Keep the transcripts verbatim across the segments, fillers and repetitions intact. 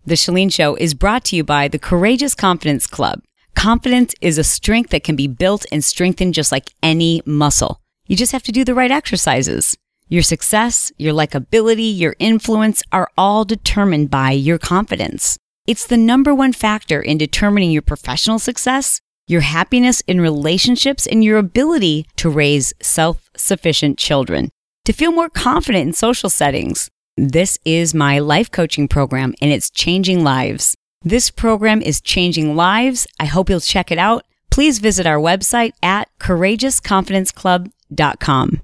The Chalene Show is brought to you by the Courageous Confidence Club. Confidence is a strength that can be built and strengthened just like any muscle. You just have to do the right exercises. Your success, your likability, your influence are all determined by your confidence. It's the number one factor in determining your professional success, your happiness in relationships, and your ability to raise self-sufficient children. To feel more confident in social settings, this is my life coaching program, and it's changing lives. This program is changing lives. I hope you'll check it out. Please visit our website at courageous confidence club dot com.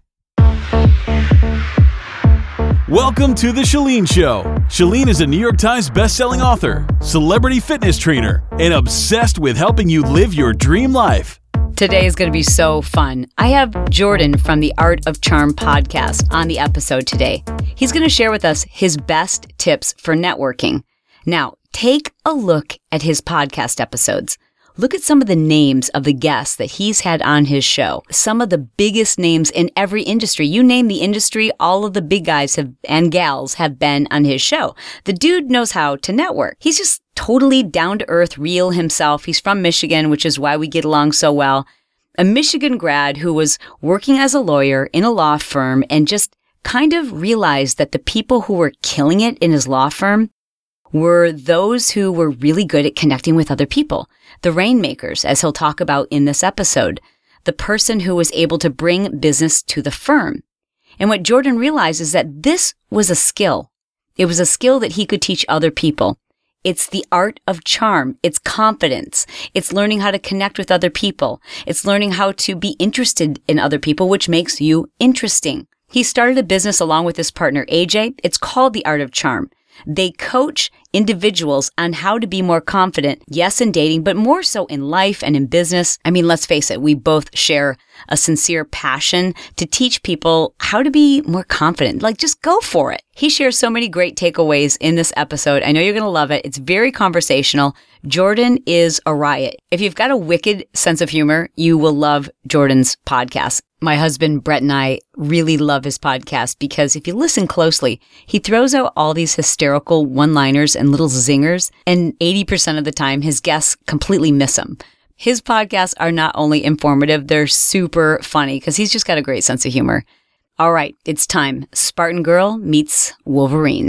Welcome to The Chalene Show. Chalene is a New York Times bestselling author, celebrity fitness trainer, and obsessed with helping you live your dream life. Today is going to be so fun. I have Jordan from the Art of Charm podcast on the episode today. He's going to share with us his best tips for networking. Now, take a look at his podcast episodes. Look at some of the names of the guests that he's had on his show. Some of the biggest names in every industry. You name the industry, all of the big guys have and gals have been on his show. The dude knows how to network. He's just totally down-to-earth, real himself. He's from Michigan, which is why we get along so well. A Michigan grad who was working as a lawyer in a law firm and just kind of realized that the people who were killing it in his law firm were those who were really good at connecting with other people. The rainmakers, as he'll talk about in this episode. The person who was able to bring business to the firm. And what Jordan realized is that this was a skill. It was a skill that he could teach other people. It's the art of charm. It's confidence. It's learning how to connect with other people. It's learning how to be interested in other people, which makes you interesting. He started a business along with his partner, A J. It's called The Art of Charm. They coach individuals on how to be more confident, yes, in dating, but more so in life and in business. I mean, let's face it, we both share a sincere passion to teach people how to be more confident. Like, just go for it. He shares so many great takeaways in this episode. I know you're going to love it. It's very conversational. Jordan is a riot. If you've got a wicked sense of humor, you will love Jordan's podcast. My husband, Brett, and I really love his podcast because if you listen closely, he throws out all these hysterical one-liners and little zingers, and eighty percent of the time, his guests completely miss them. His podcasts are not only informative, they're super funny because he's just got a great sense of humor. All right, it's time. Spartan Girl meets Wolverine.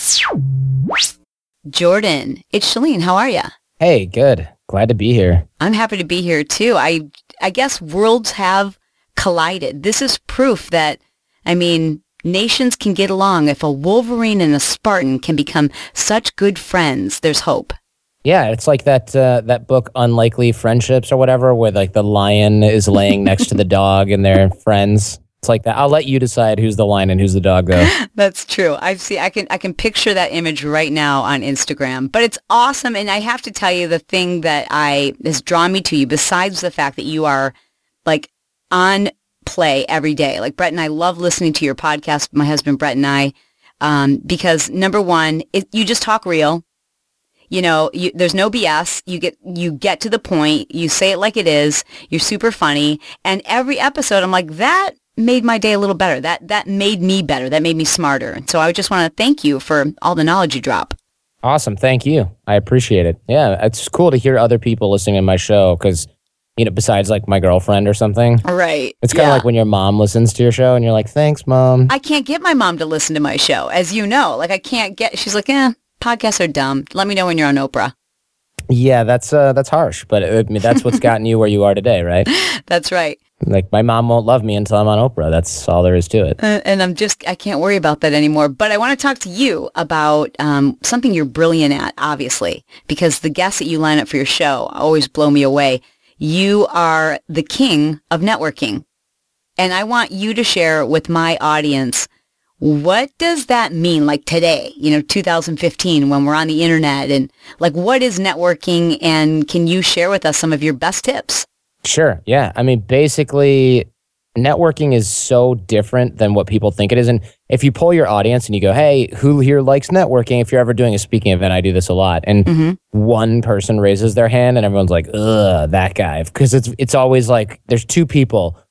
Jordan, it's Chalene. How are you? Hey, good. Glad to be here. I'm happy to be here, too. I I guess worlds have collided. This is proof that, I mean, nations can get along. If a Wolverine and a Spartan can become such good friends, there's hope. Yeah, it's like that uh, that book, Unlikely Friendships or whatever, where like the lion is laying next to the dog and they're friends. It's like that. I'll let you decide who's the lion and who's the dog, though. That's true. I see. I can I can picture that image right now on Instagram. But it's awesome, and I have to tell you, the thing that I has drawn me to you, besides the fact that you are like on play every day. Like Brett and I love listening to your podcast, my husband Brett and I, um, because number one, it, you just talk real. You know, you, there's no B S. You get you get to the point. You say it like it is. You're super funny. And every episode, I'm like, that made my day a little better. That that made me better. That made me smarter. And so I just want to thank you for all the knowledge you drop. Awesome. Thank you. I appreciate it. Yeah, it's cool to hear other people listening to my show because, you know, besides like my girlfriend or something. Right. It's kind of yeah. like when your mom listens to your show and you're like, thanks, Mom. I can't get my mom to listen to my show, as you know. Like, I can't get, she's like, eh, podcasts are dumb. Let me know when you're on Oprah. Yeah, that's uh, that's harsh, but I mean, that's what's gotten you where you are today, right? That's right. Like, my mom won't love me until I'm on Oprah. That's all there is to it. Uh, and I'm just, I can't worry about that anymore. But I want to talk to you about um, something you're brilliant at, obviously, because the guests that you line up for your show always blow me away. You are the king of networking. And I want you to share with my audience, what does that mean? Like today, you know, two thousand fifteen, when we're on the internet, and like, what is networking? And can you share with us some of your best tips? Sure. Yeah. I mean, basically, networking is so different than what people think it is. And if you poll your audience and you go, hey, who here likes networking? If you're ever doing a speaking event, I do this a lot. And mm-hmm. one person raises their hand and everyone's like, ugh, that guy. Because it's it's always like there's two people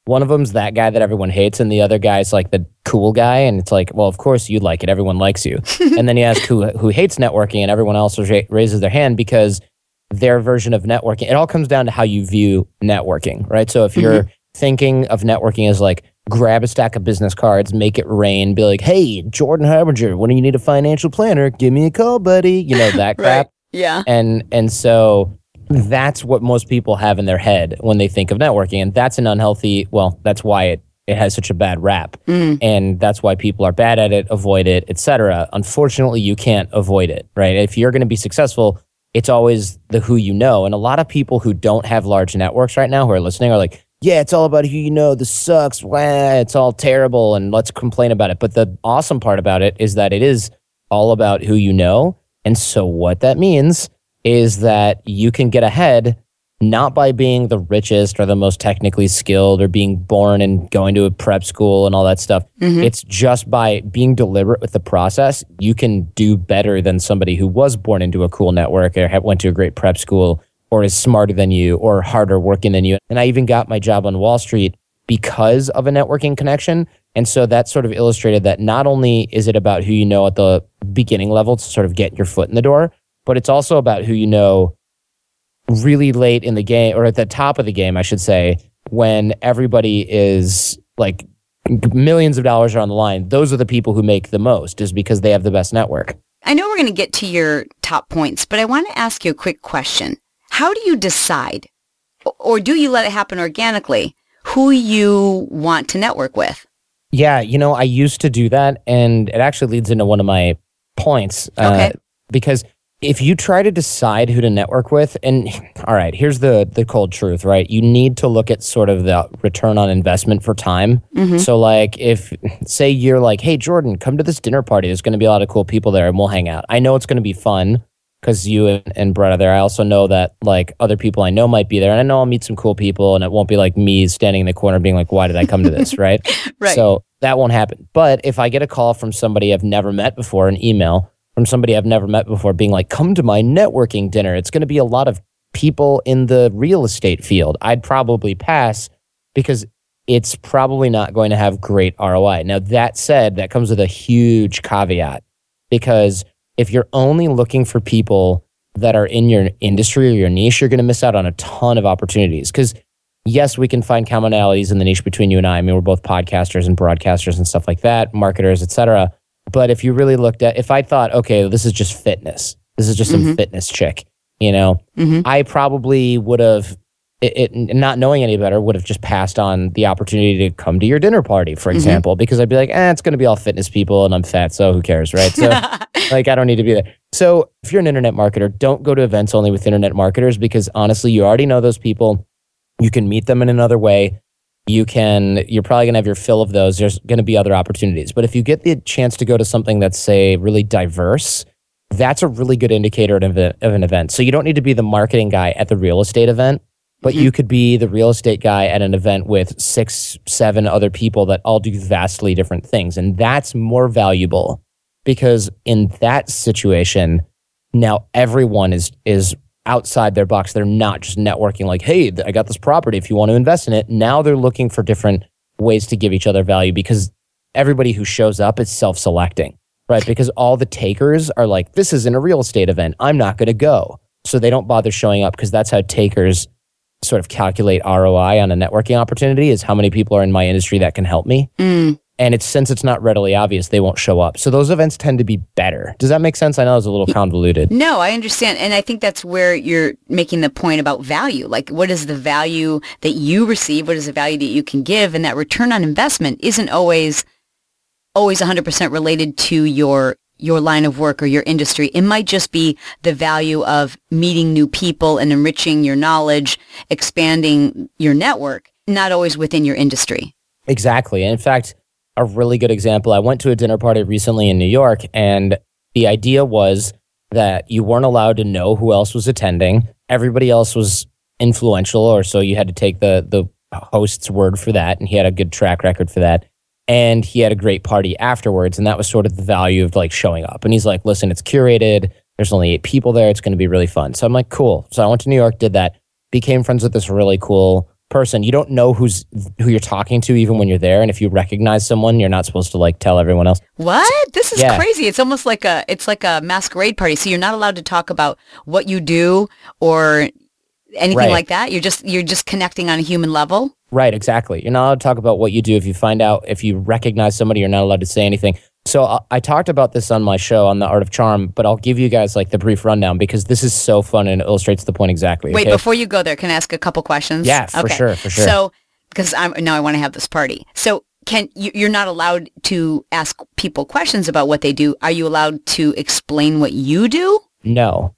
one of them's that guy that everyone hates, and the other guy's like the cool guy. And it's like, well, of course you like it. Everyone likes you. And then you ask who who hates networking, and everyone else ra- raises their hand because their version of networking, it all comes down to how you view networking, right? So if you're mm-hmm. thinking of networking as like, grab a stack of business cards, make it rain, be like, hey, Jordan Harbinger, when you need a financial planner, give me a call, buddy. You know, that crap. Right. Yeah. And and so that's what most people have in their head when they think of networking. And that's an unhealthy, well, that's why it, it has such a bad rap. Mm. And that's why people are bad at it, avoid it, et cetera. Unfortunately, you can't avoid it, right? If you're going to be successful, it's always the who you know. And a lot of people who don't have large networks right now who are listening are like, yeah, it's all about who you know. This sucks. Wah, it's all terrible. And let's complain about it. But the awesome part about it is that it is all about who you know. And so what that means is that you can get ahead not by being the richest or the most technically skilled or being born and going to a prep school and all that stuff. Mm-hmm. It's just by being deliberate with the process, you can do better than somebody who was born into a cool network or went to a great prep school or is smarter than you or harder working than you. And I even got my job on Wall Street because of a networking connection. And so that sort of illustrated that not only is it about who you know at the beginning level to sort of get your foot in the door, but it's also about who you know really late in the game, or at the top of the game, I should say, when everybody is like millions of dollars are on the line. Those are the people who make the most, is because they have the best network. I know we're going to get to your top points, but I want to ask you a quick question. How do you decide, or do you let it happen organically, who you want to network with? Yeah, you know, I used to do that, and it actually leads into one of my points. Okay. Uh, because if you try to decide who to network with, and all right, here's the the cold truth, right? You need to look at sort of the return on investment for time. Mm-hmm. So like if, say you're like, hey, Jordan, come to this dinner party. There's going to be a lot of cool people there and we'll hang out. I know it's going to be fun because you and, and Brett are there. I also know that like other people I know might be there, and I know I'll meet some cool people, and it won't be like me standing in the corner being like, why did I come to this, right? Right. So that won't happen. But if I get a call from somebody I've never met before, an email from somebody I've never met before being like, come to my networking dinner, it's going to be a lot of people in the real estate field, I'd probably pass because it's probably not going to have great R O I. Now, that said, that comes with a huge caveat, because if you're only looking for people that are in your industry or your niche, you're going to miss out on a ton of opportunities. Because yes, we can find commonalities in the niche between you and I. I mean, we're both podcasters and broadcasters and stuff like that, marketers, et cetera. But if you really looked at, if I thought, okay, this is just fitness, this is just mm-hmm. some fitness chick, you know, mm-hmm. I probably would have, it, it, not knowing any better, would have just passed on the opportunity to come to your dinner party, for example, mm-hmm. because I'd be like, eh, it's going to be all fitness people and I'm fat, so who cares, right? So like, I don't need to be there. So if you're an internet marketer, don't go to events only with internet marketers, because honestly, you already know those people. You can meet them in another way. You can, you're probably going to have your fill of those. There's going to be other opportunities. But if you get the chance to go to something that's, say, really diverse, that's a really good indicator of an event. So you don't need to be the marketing guy at the real estate event, but mm-hmm. you could be the real estate guy at an event with six, seven other people that all do vastly different things. And that's more valuable, because in that situation, now everyone is is outside their box. They're not just networking like, hey, I got this property if you want to invest in it. Now they're looking for different ways to give each other value, because everybody who shows up is self-selecting, right? Because all the takers are like, this isn't a real estate event, I'm not going to go. So they don't bother showing up, because that's how takers sort of calculate R O I on a networking opportunity, is how many people are in my industry that can help me. Mm. And it's, since it's not readily obvious, they won't show up. So those events tend to be better. Does that make sense? I know it was a little convoluted. No, I understand. And I think that's where you're making the point about value. Like, what is the value that you receive? What is the value that you can give? And that return on investment isn't always always one hundred percent related to your your line of work or your industry. It might just be the value of meeting new people and enriching your knowledge, expanding your network, not always within your industry. Exactly. And in fact, a really good example, I went to a dinner party recently in New York, and the idea was that you weren't allowed to know who else was attending. Everybody else was influential, or so you had to take the the host's word for that, and he had a good track record for that. And he had a great party afterwards, and that was sort of the value of like showing up. And he's like, listen, it's curated. There's only eight people there. It's going to be really fun. So I'm like, cool. So I went to New York, did that, became friends with this really cool person. You don't know who's who you're talking to even when you're there. And if you recognize someone, you're not supposed to like tell everyone else. What? This is Yeah. crazy. It's almost like a it's like a masquerade party. So you're not allowed to talk about what you do or anything Right. like that. You're just you're just connecting on a human level. Right, exactly. You're not allowed to talk about what you do. If you find out, if you recognize somebody, you're not allowed to say anything. So I, I talked about this on my show on The Art of Charm, but I'll give you guys like the brief rundown because this is so fun and it illustrates the point exactly. Wait, okay? before you go there, can I ask a couple questions? Yeah, for sure, for sure. So, because I'm now I want to have this party. So, can you, you're not allowed to ask people questions about what they do. Are you allowed to explain what you do? No.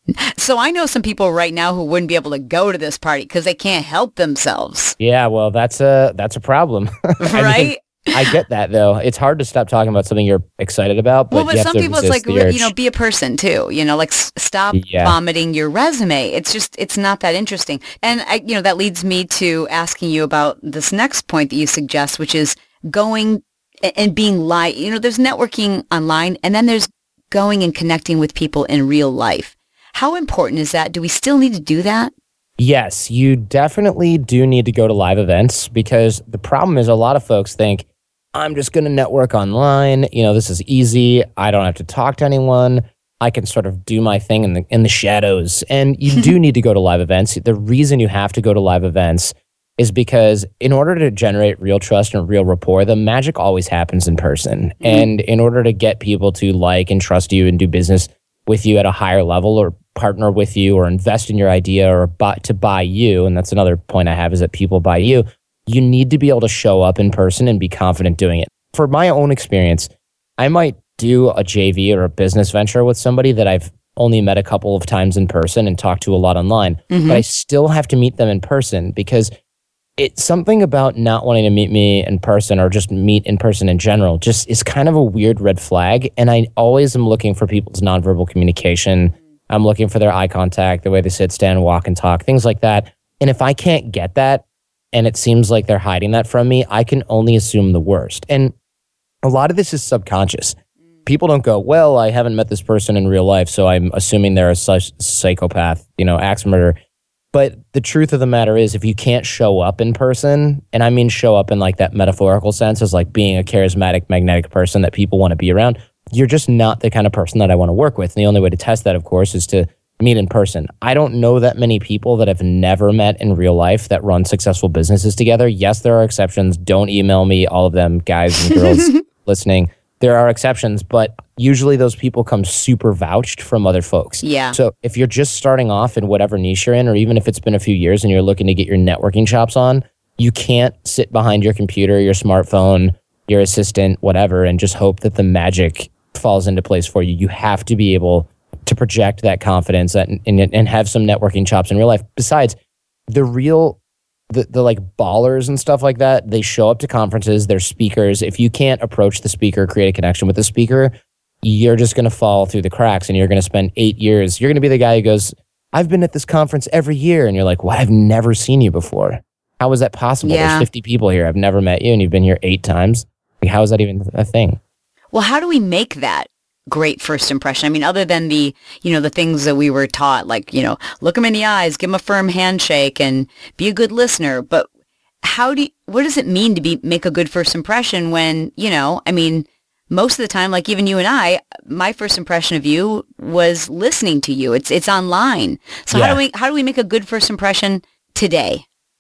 So I know some people right now who wouldn't be able to go to this party because they can't help themselves. Yeah, well, that's a that's a problem. I Right? mean, I get that though. It's hard to stop talking about something you're excited about, but Well, but you have some to people, it's resist like, the urge. you know, be a person too. You know, like s- stop Yeah. vomiting your resume. It's just, it's not that interesting. And, I, you know, that leads me to asking you about this next point that you suggest, which is going a- and being live. You know, there's networking online and then there's going and connecting with people in real life. How important is that? Do we still need to do that? Yes, you definitely do need to go to live events because the problem is a lot of folks think, I'm just going to network online. You know, this is easy. I don't have to talk to anyone. I can sort of do my thing in the in the shadows. And you do need to go to live events. The reason you have to go to live events is because in order to generate real trust and real rapport, the magic always happens in person. Mm-hmm. And in order to get people to like and trust you and do business with you at a higher level or partner with you or invest in your idea or buy, to buy you, and that's another point I have is that people buy you, you need to be able to show up in person and be confident doing it. For my own experience, I might do a J V or a business venture with somebody that I've only met a couple of times in person and talked to a lot online, mm-hmm. but I still have to meet them in person because it's something about not wanting to meet me in person or just meet in person in general just is kind of a weird red flag. And I always am looking for people's nonverbal communication. I'm looking for their eye contact, the way they sit, stand, walk, and talk, things like that. And if I can't get that, and it seems like they're hiding that from me, I can only assume the worst. And a lot of this is subconscious. People don't go, well, I haven't met this person in real life, so I'm assuming they're a such psychopath, you know, axe murderer. But the truth of the matter is, if you can't show up in person, and I mean show up in like that metaphorical sense as like being a charismatic, magnetic person that people want to be around, you're just not the kind of person that I want to work with. And the only way to test that, of course, is to meet in person. I don't know that many people that have never met in real life that run successful businesses together. Yes, there are exceptions. Don't email me, all of them, guys and girls listening. There are exceptions, but usually those people come super vouched from other folks. Yeah. So if you're just starting off in whatever niche you're in, or even if it's been a few years and you're looking to get your networking chops on, you can't sit behind your computer, your smartphone, your assistant, whatever, and just hope that the magic falls into place for you. You have to be able to project that confidence that, and, and have some networking chops in real life. Besides, the real, the, the like ballers and stuff like that, they show up to conferences, they're speakers. If you can't approach the speaker, create a connection with the speaker, you're just going to fall through the cracks and you're going to spend eight years. You're going to be the guy who goes, I've been at this conference every year. And you're like, well, I've never seen you before. How is that possible? Yeah. There's fifty people here. I've never met you and you've been here eight times. Like, how is that even a thing? Well, how do we make that great first impression? I mean, other than the, you know, the things that we were taught, like, you know, look them in the eyes, give them a firm handshake and be a good listener. But how do you, what does it mean to be, make a good first impression when, you know, I mean, most of the time, like even you and I, my first impression of you was listening to you. It's, it's online. So Yeah. how do we, how do we make a good first impression today?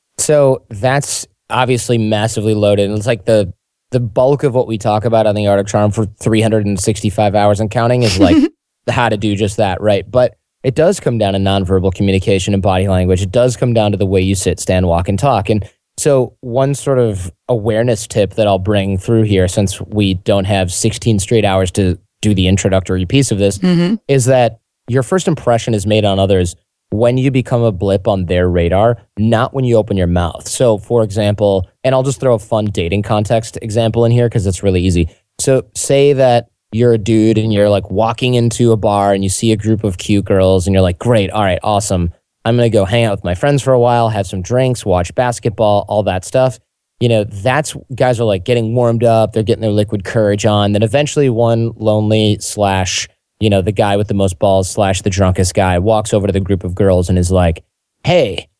So that's obviously massively loaded. And it's like the, the bulk of what we talk about on The Art of Charm for three hundred sixty-five hours and counting is like how to do just that, right? But it does come down to nonverbal communication and body language. It does come down to the way you sit, stand, walk, and talk. And so one sort of awareness tip that I'll bring through here, since we don't have sixteen straight hours to do the introductory piece of this, mm-hmm. is that your first impression is made on others when you become a blip on their radar, not when you open your mouth. So for example, and I'll just throw a fun dating context example in here because it's really easy. So say that you're a dude and you're like walking into a bar and you see a group of cute girls and you're like, great, all right, awesome. I'm going to go hang out with my friends for a while, have some drinks, watch basketball, all that stuff. You know, that's, guys are like getting warmed up. They're getting their liquid courage on. Then eventually one lonely slash, you know, the guy with the most balls slash the drunkest guy walks over to the group of girls and is like, hey,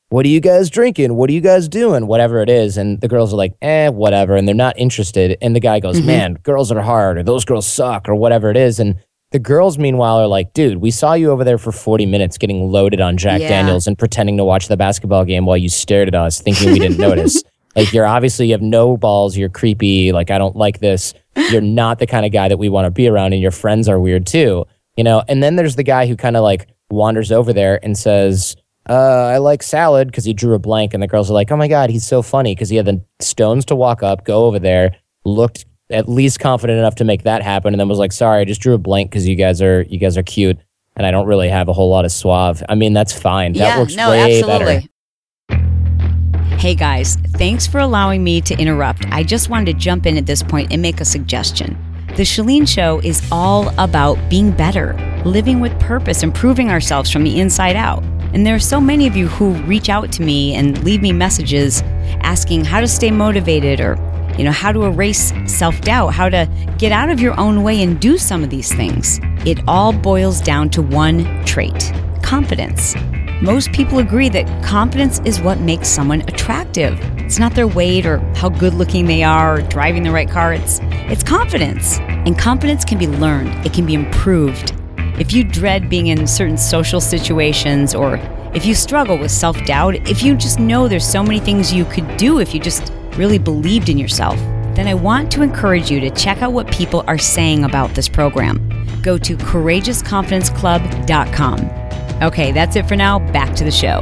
what are you guys drinking? What are you guys doing? Whatever it is. And the girls are like, eh, whatever. And they're not interested. And the guy goes, mm-hmm. man, girls are hard, or those girls suck, or whatever it is. And the girls, meanwhile, are like, dude, we saw you over there for forty minutes getting loaded on Jack yeah. Daniels and pretending to watch the basketball game while you stared at us thinking we didn't notice. Like, you're obviously, you have no balls. You're creepy. Like, I don't like this. You're not the kind of guy that we want to be around. And your friends are weird too. You know, and then there's the guy who kind of like wanders over there and says, uh, I like salad, because he drew a blank. And the girls are like, oh my God, he's so funny, because he had the stones to walk up, go over there, looked at least confident enough to make that happen, and then was like, sorry, I just drew a blank because you guys are you guys are cute, and I don't really have a whole lot of suave. I mean, that's fine. That yeah, works no, way absolutely. better. Hey guys, thanks for allowing me to interrupt. I just wanted to jump in at this point and make a suggestion. The Chalene Show is all about being better, living with purpose, improving ourselves from the inside out. And there are so many of you who reach out to me and leave me messages asking how to stay motivated, or you know, how to erase self-doubt, how to get out of your own way and do some of these things. It all boils down to one trait: confidence. Most people agree that confidence is what makes someone attractive. It's not their weight or how good looking they are or driving the right car. It's, it's confidence. And confidence can be learned. It can be improved. If you dread being in certain social situations, or if you struggle with self-doubt, if you just know there's so many things you could do if you just really believed in yourself, then I want to encourage you to check out what people are saying about this program. Go to courageous confidence club dot com. Okay, that's it for now. Back to the show.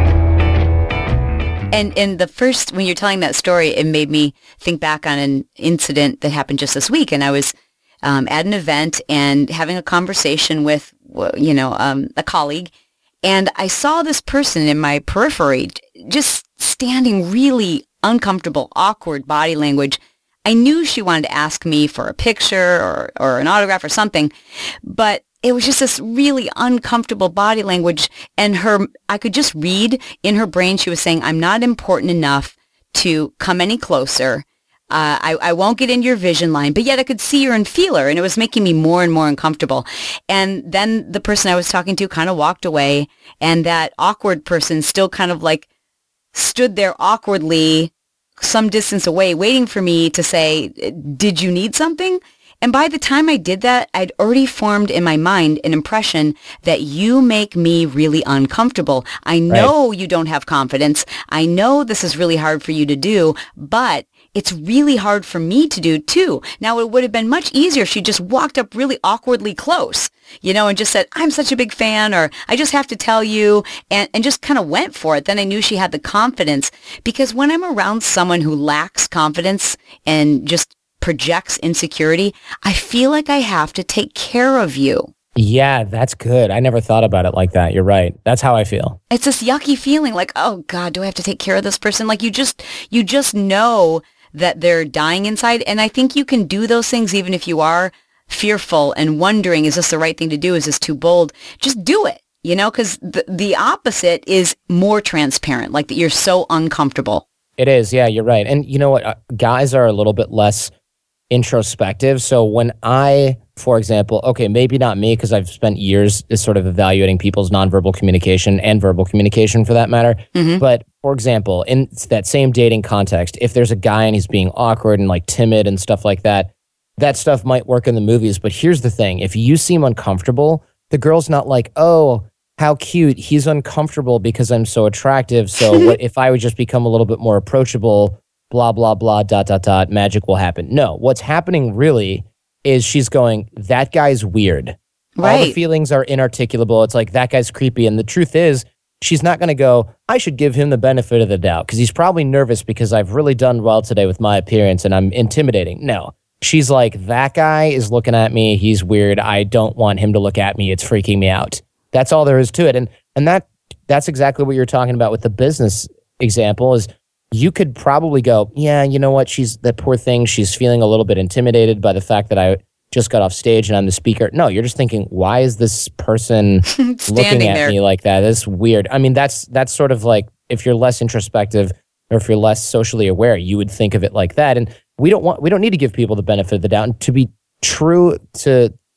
And and the first, when you're telling that story, it made me think back on an incident that happened just this week. And I was um, at an event and having a conversation with, you know, um, a colleague. And I saw this person in my periphery just standing really uncomfortable, awkward body language. I knew she wanted to ask me for a picture or, or an autograph or something, but it was just this really uncomfortable body language. And her, I could just read in her brain, she was saying, I'm not important enough to come any closer. Uh, I, I won't get in your vision line, but yet I could see her and feel her, and it was making me more and more uncomfortable. And then the person I was talking to kind of walked away, and that awkward person still kind of like stood there awkwardly some distance away, waiting for me to say, did you need something? And by the time I did that, I'd already formed in my mind an impression that you make me really uncomfortable. I know right. You don't have confidence. I know this is really hard for you to do, but it's really hard for me to do too. Now, it would have been much easier if she just walked up really awkwardly close, you know, and just said, I'm such a big fan, or I just have to tell you, and, and just kind of went for it. Then I knew she had the confidence, because when I'm around someone who lacks confidence and just projects insecurity, I feel like I have to take care of you. Yeah, that's good. I never thought about it like that. You're right. That's how I feel. It's this yucky feeling like, oh God, do I have to take care of this person? Like you just, you just know that they're dying inside. And I think you can do those things even if you are fearful and wondering, is this the right thing to do? Is this too bold? Just do it, you know, because the, the opposite is more transparent, like that you're so uncomfortable. It is. Yeah, you're right. And you know what? Uh, guys are a little bit less introspective. So when I, for example, okay, maybe not me, because I've spent years sort of evaluating people's nonverbal communication and verbal communication for that matter. Mm-hmm. But for example, in that same dating context, if there's a guy and he's being awkward and like timid and stuff like that, that stuff might work in the movies. But here's the thing. If you seem uncomfortable, the girl's not like, oh, how cute. He's uncomfortable because I'm so attractive. So what if I would just become a little bit more approachable, blah, blah, blah, dot, dot, dot, magic will happen. No, what's happening really is she's going, that guy's weird. Right. All the feelings are inarticulable. It's like, that guy's creepy. And the truth is, she's not going to go, I should give him the benefit of the doubt because he's probably nervous because I've really done well today with my appearance and I'm intimidating. No, she's like, that guy is looking at me. He's weird. I don't want him to look at me. It's freaking me out. That's all there is to it. And and that that's exactly what you're talking about with the business example is you could probably go, yeah, you know what? She's that poor thing. She's feeling a little bit intimidated by the fact that I just got off stage and I'm the speaker. No, you're just thinking, why is this person looking at there. me like that? That's weird. I mean, that's that's sort of like if you're less introspective or if you're less socially aware, you would think of it like that. And we don't want we don't need to give people the benefit of the doubt. And to be true to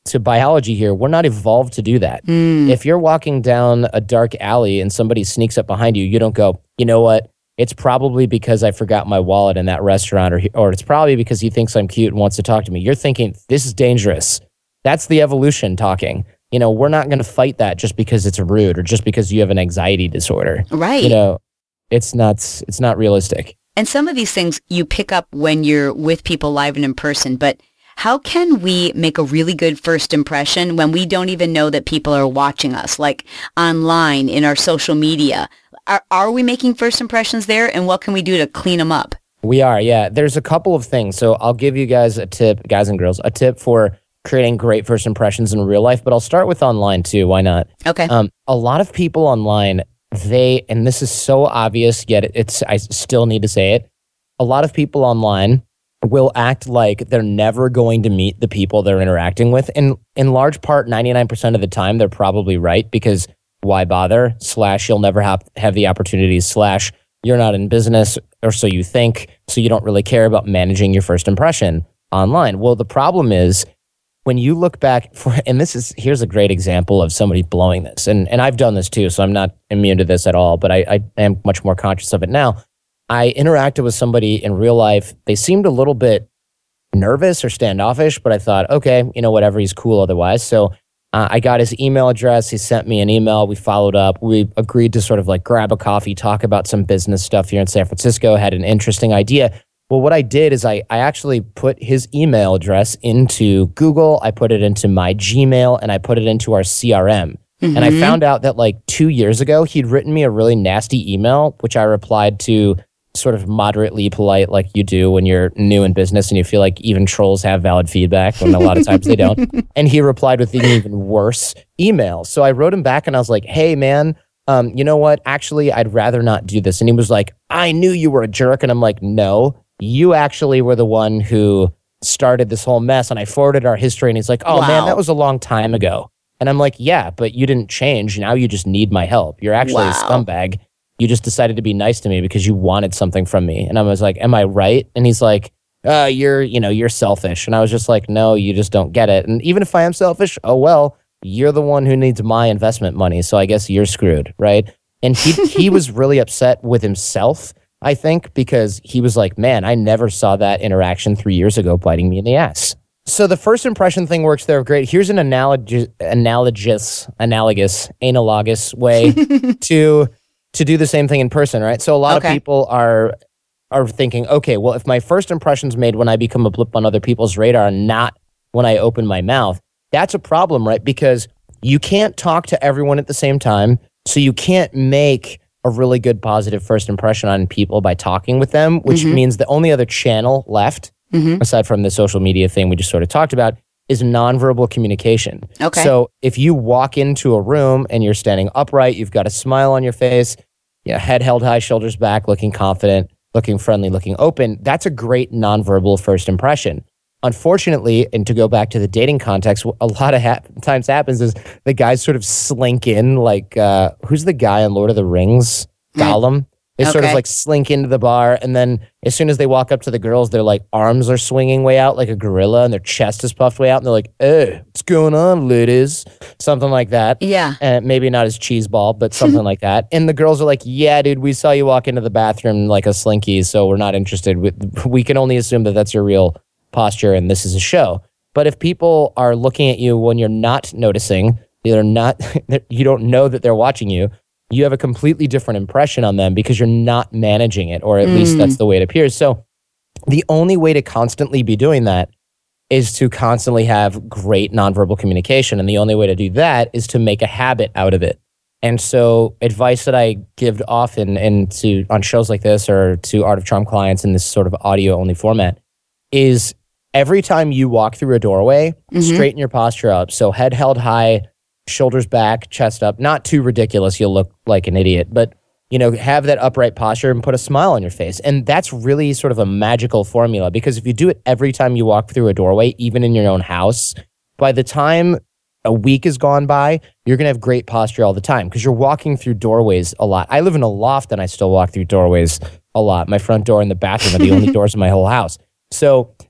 to biology here, we're not evolved to do that. Mm. If you're walking down a dark alley and somebody sneaks up behind you, you don't go, you know what? It's probably because I forgot my wallet in that restaurant, or or it's probably because he thinks I'm cute and wants to talk to me. You're thinking, this is dangerous. That's the evolution talking. You know, we're not going to fight that just because it's rude or just because you have an anxiety disorder. Right. You know, it's not, it's not realistic. And some of these things you pick up when you're with people live and in person, but how can we make a really good first impression when we don't even know that people are watching us, like online, in our social media? Are, are we making first impressions there, and what can we do to clean them up? We are, yeah. There's a couple of things. So I'll give you guys a tip, guys and girls, a tip for creating great first impressions in real life, but I'll start with online too. Why not? Okay. Um, a lot of people online, they, and this is so obvious, yet it's, I still need to say it. A lot of people online will act like they're never going to meet the people they're interacting with. And in large part, ninety-nine percent of the time, they're probably right, because why bother? Slash, you'll never have, have the opportunities. Slash, you're not in business, or so you think, so you don't really care about managing your first impression online. Well, the problem is, when you look back for, and this is, here's a great example of somebody blowing this. And, and I've done this too, so I'm not immune to this at all, but I, I am much more conscious of it now. I interacted with somebody in real life. They seemed a little bit nervous or standoffish, but I thought, okay, you know, whatever, he's cool otherwise. So uh, I got his email address. He sent me an email. We followed up. We agreed to sort of like grab a coffee, talk about some business stuff here in San Francisco, had an interesting idea. Well, what I did is I, I actually put his email address into Google. I put it into my Gmail, and I put it into our C R M. Mm-hmm. And I found out that like two years ago, he'd written me a really nasty email, which I replied to sort of moderately polite, like you do when you're new in business and you feel like even trolls have valid feedback, when a lot of times they don't. And he replied with an even worse email. So I wrote him back and I was like, hey, man, um, you know what? Actually, I'd rather not do this. And he was like, I knew you were a jerk. And I'm like, no, you actually were the one who started this whole mess. And I forwarded our history. And he's like, oh, wow, man, that was a long time ago. And I'm like, yeah, but you didn't change. Now you just need my help. You're actually wow. a scumbag. You just decided to be nice to me because you wanted something from me. And I was like, am I right? And he's like, uh, you're, you know, you're selfish. And I was just like, no, you just don't get it. And even if I am selfish, oh, well, you're the one who needs my investment money. So I guess you're screwed, right? And he he was really upset with himself, I think, because he was like, man, I never saw that interaction three years ago biting me in the ass. So the first impression thing works there. Great. Here's an analogous, analogous, analogous, analogous way to... to do the same thing in person, right? So a lot okay. of people are are thinking, okay, well, if my first impression's made when I become a blip on other people's radar, not when I open my mouth, that's a problem, right? Because you can't talk to everyone at the same time, so you can't make a really good positive first impression on people by talking with them, which mm-hmm. means the only other channel left, mm-hmm. aside from the social media thing we just sort of talked about, is nonverbal communication. Okay. So if you walk into a room and you're standing upright, you've got a smile on your face, you know, head held high, shoulders back, looking confident, looking friendly, looking open, that's a great nonverbal first impression. Unfortunately, and to go back to the dating context, a lot of ha- times happens is the guys sort of slink in like, uh, who's the guy on Lord of the Rings? Gollum. They okay. sort of like slink into the bar, and then as soon as they walk up to the girls, their like arms are swinging way out like a gorilla, and their chest is puffed way out, and they're like, "Hey, what's going on, ladies?" Something like that. Yeah. And maybe not as cheeseball, but something like that. And the girls are like, "Yeah, dude, we saw you walk into the bathroom like a slinky, so we're not interested. We, we can only assume that that's your real posture, and this is a show." But if people are looking at you when you're not noticing, they're not, you don't know that they're watching you, you have a completely different impression on them because you're not managing it, or at mm. least that's the way it appears. So the only way to constantly be doing that is to constantly have great nonverbal communication. And the only way to do that is to make a habit out of it. And so advice that I give often and to on shows like this or to Art of Charm clients in this sort of audio only format is every time you walk through a doorway, mm-hmm. straighten your posture up. So head held high, shoulders back, chest up, not too ridiculous. You'll look like an idiot, but you know, have that upright posture and put a smile on your face. And that's really sort of a magical formula, because if you do it every time you walk through a doorway, even in your own house, by the time a week has gone by, you're going to have great posture all the time because you're walking through doorways a lot. I live in a loft and I still walk through doorways a lot. My front door and the bathroom are the only doors in my whole house. So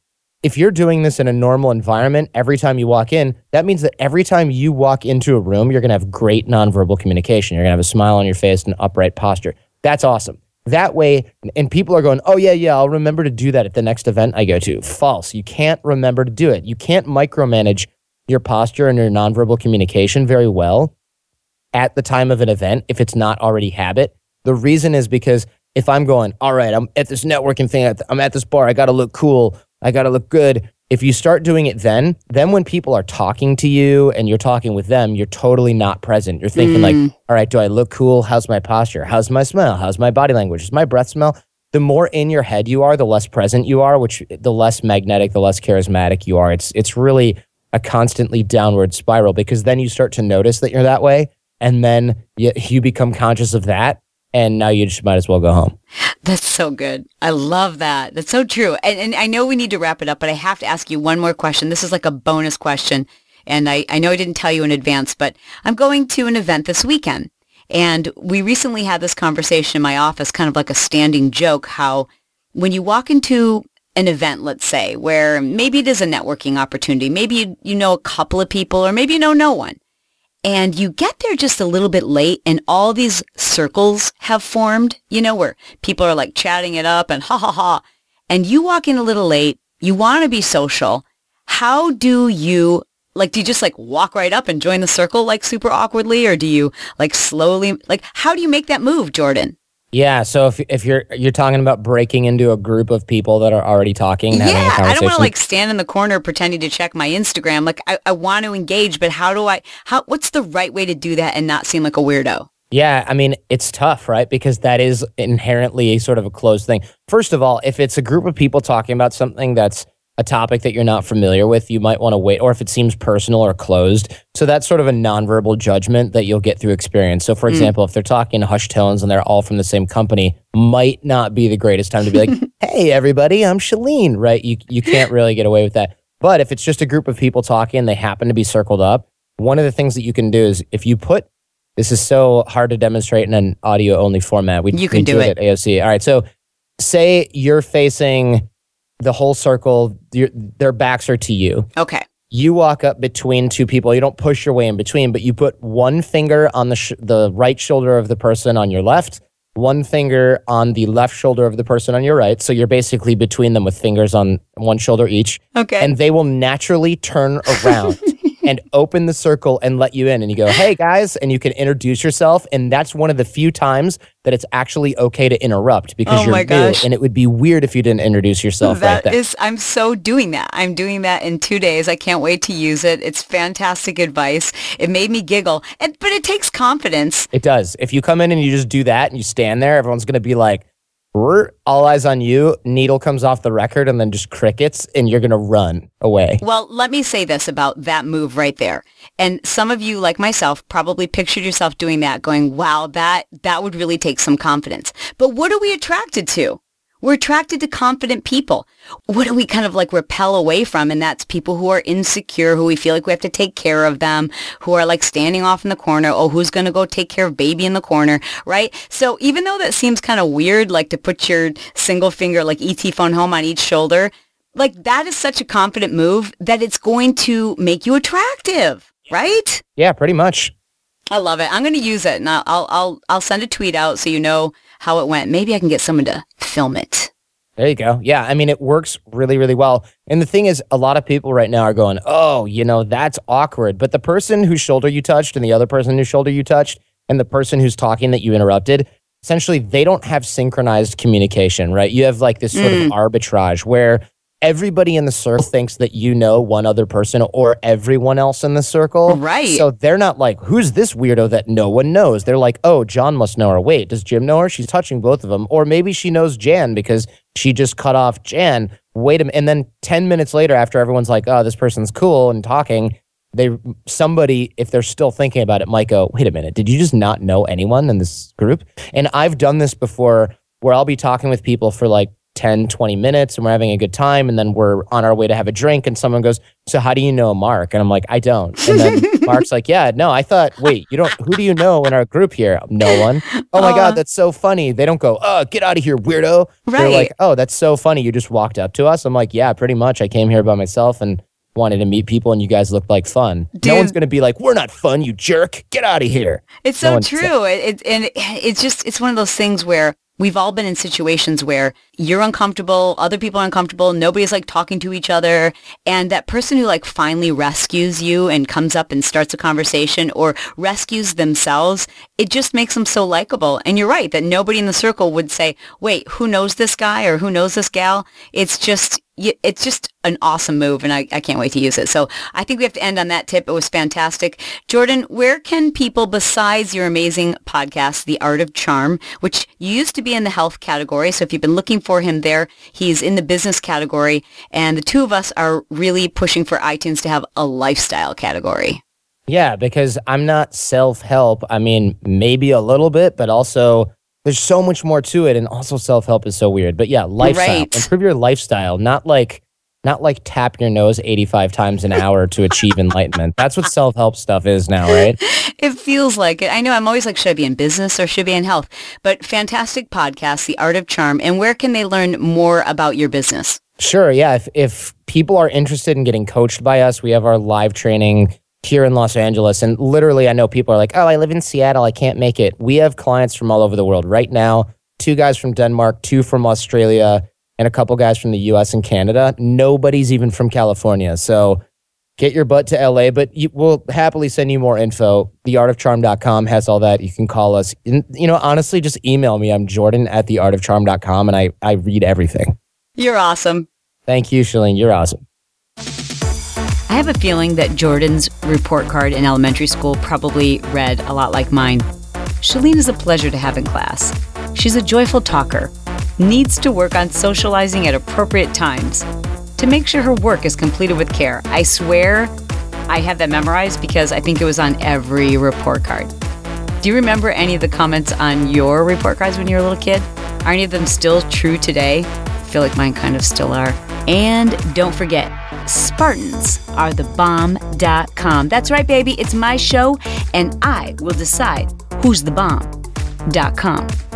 if you're doing this in a normal environment, every time you walk in, that means that every time you walk into a room, you're going to have great nonverbal communication. You're going to have a smile on your face and upright posture. That's awesome. That way, and people are going, oh, yeah, yeah, I'll remember to do that at the next event I go to. False. You can't remember to do it. You can't micromanage your posture and your nonverbal communication very well at the time of an event if it's not already habit. The reason is because if I'm going, all right, I'm at this networking thing, I'm at this bar, I got to look cool, I got to look good. If you start doing it then, then when people are talking to you and you're talking with them, you're totally not present. You're thinking mm. like, all right, do I look cool? How's my posture? How's my smell? How's my body language? Does my breath smell? The more in your head you are, the less present you are, which the less magnetic, the less charismatic you are. It's it's really a constantly downward spiral because then you start to notice that you're that way. And then you, you become conscious of that. And now you just might as well go home. That's so good. I love that. That's so true. And, and I know we need to wrap it up, but I have to ask you one more question. This is like a bonus question. And I, I know I didn't tell you in advance, but I'm going to an event this weekend. And we recently had this conversation in my office, kind of like a standing joke, how when you walk into an event, let's say, where maybe it is a networking opportunity, maybe you, you know a couple of people, or maybe you know no one. And you get there just a little bit late and all these circles have formed, you know, where people are like chatting it up and ha ha ha. And you walk in a little late. You want to be social. How do you, like, do you just like walk right up and join the circle like super awkwardly? Or do you like slowly, like, how do you make that move, Jordan? Yeah, so if if you're you're talking about breaking into a group of people that are already talking and yeah, having a conversation. I don't want to like stand in the corner pretending to check my Instagram. Like I, I want to engage, but how do I how what's the right way to do that and not seem like a weirdo? Yeah, I mean, it's tough, right? Because that is inherently a sort of a closed thing. First of all, if it's a group of people talking about something that's a topic that you're not familiar with, you might want to wait, or if it seems personal or closed. So that's sort of a nonverbal judgment that you'll get through experience. So for example, mm. if they're talking in hushed tones and they're all from the same company, might not be the greatest time to be like, hey, everybody, I'm Chalene, right? You, you can't really get away with that. But if it's just a group of people talking and they happen to be circled up, one of the things that you can do is if you put, this is so hard to demonstrate in an audio only format. We, you can we do, do it at A O C. All right, so say you're facing the whole circle, their backs are to you. Okay. You walk up between two people. You don't push your way in between, but you put one finger on the sh- the right shoulder of the person on your left, one finger on the left shoulder of the person on your right. So you're basically between them with fingers on one shoulder each. Okay. And they will naturally turn around and open the circle and let you in. And you go, hey guys, and you can introduce yourself. And that's one of the few times that it's actually okay to interrupt because oh you're my new. Gosh. And it would be weird if you didn't introduce yourself that right there. Is, I'm so doing that. I'm doing that in two days. I can't wait to use it. It's fantastic advice. It made me giggle. And, but it takes confidence. It does. If you come in and you just do that and you stand there, everyone's going to be like, all eyes on you, needle comes off the record and then just crickets and you're going to run away. Well, let me say this about that move right there. And some of you, like myself, probably pictured yourself doing that going, wow, that, that would really take some confidence. But what are we attracted to? We're attracted to confident people. What do we kind of like repel away from? And that's people who are insecure, who we feel like we have to take care of them, who are like standing off in the corner. Oh, who's going to go take care of baby in the corner, right? So even though that seems kind of weird, like to put your single finger like E T phone home on each shoulder, like that is such a confident move that it's going to make you attractive, right? Yeah, pretty much. I love it. I'm going to use it, and I'll, I'll I'll I'll send a tweet out so you know how it went. Maybe I can get someone to film it. There you go. Yeah, I mean, it works really, really well. And the thing is, a lot of people right now are going, oh, you know, that's awkward. But the person whose shoulder you touched and the other person whose shoulder you touched and the person who's talking that you interrupted, essentially, they don't have synchronized communication, right? You have like this sort mm. of arbitrage where everybody in the circle thinks that you know one other person or everyone else in the circle. Right. So they're not like, who's this weirdo that no one knows? They're like, oh, John must know her. Wait, does Jim know her? She's touching both of them. Or maybe she knows Jan because she just cut off Jan. Wait a minute. And then ten minutes later, after everyone's like, oh, this person's cool and talking, they somebody, if they're still thinking about it, might go, wait a minute, did you just not know anyone in this group? And I've done this before where I'll be talking with people for like ten, twenty minutes and we're having a good time. And then we're on our way to have a drink and someone goes, so how do you know Mark? And I'm like, I don't. And then Mark's like, yeah, no, I thought, wait, you don't, who do you know in our group here? No one. Oh my uh, God, that's so funny. They don't go, oh, get out of here, weirdo. Right. They're like, oh, that's so funny. You just walked up to us. I'm like, yeah, pretty much. I came here by myself and wanted to meet people and you guys looked like fun. Dude, no one's going to be like, we're not fun, you jerk. Get out of here. It's so no true. It, it, and it's just, it's one of those things where we've all been in situations where you're uncomfortable, other people are uncomfortable, nobody's like talking to each other. And that person who like finally rescues you and comes up and starts a conversation or rescues themselves, it just makes them so likable. And you're right that nobody in the circle would say, wait, who knows this guy or who knows this gal? It's just, it's just an awesome move, and I, I can't wait to use it. So I think we have to end on that tip. It was fantastic. Jordan, where can people, besides your amazing podcast, The Art of Charm, which you used to be in the health category, so if you've been looking for him there, he's in the business category, and the two of us are really pushing for iTunes to have a lifestyle category. Yeah, because I'm not self-help. I mean, maybe a little bit, but also there's so much more to it, and also self-help is so weird. But yeah, lifestyle. Right. Improve your lifestyle, not like not like tap your nose eighty-five times an hour to achieve enlightenment. That's what self-help stuff is now, right? It feels like it. I know I'm always like, should I be in business or should I be in health? But fantastic podcast, The Art of Charm. And where can they learn more about your business? Sure, yeah. If, if people are interested in getting coached by us, we have our live training here in Los Angeles. And literally, I know people are like, oh, I live in Seattle, I can't make it. We have clients from all over the world right now. Two guys from Denmark, two from Australia, and a couple guys from the U S and Canada. Nobody's even from California. So get your butt to L A, but you, we'll happily send you more info. the art of charm dot com has all that. You can call us. And, you know, honestly, just email me. I'm Jordan at the art of charm dot com, and I, I read everything. You're awesome. Thank you, Chalene. You're awesome. I have a feeling that Jordan's report card in elementary school probably read a lot like mine. Chalene is a pleasure to have in class. She's a joyful talker, needs to work on socializing at appropriate times to make sure her work is completed with care. I swear I have that memorized because I think it was on every report card. Do you remember any of the comments on your report cards when you were a little kid? Are any of them still true today? I feel like mine kind of still are. And don't forget, Spartans are the bomb dot com. That's right, baby. It's my show, and I will decide who's the bomb dot com.